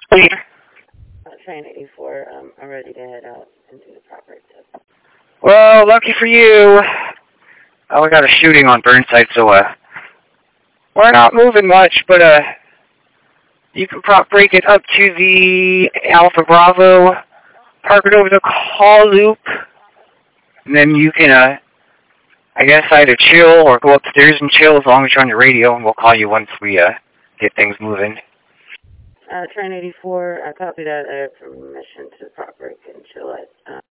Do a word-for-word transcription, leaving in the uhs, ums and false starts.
Uh, train eighty-four, um, I'm ready to head out and do the proper test. Well, lucky for you. Oh, we got a shooting on Burnside, so uh, we're not moving much, but uh, you can prop break it up to the Alpha Bravo, park it over the call loop, and then you can, uh, I guess, either chill or go upstairs and chill as long as you're on your radio, and we'll call you once we uh, get things moving. Uh, train eighty-four, I copy that. I have permission to prop break and chill at uh,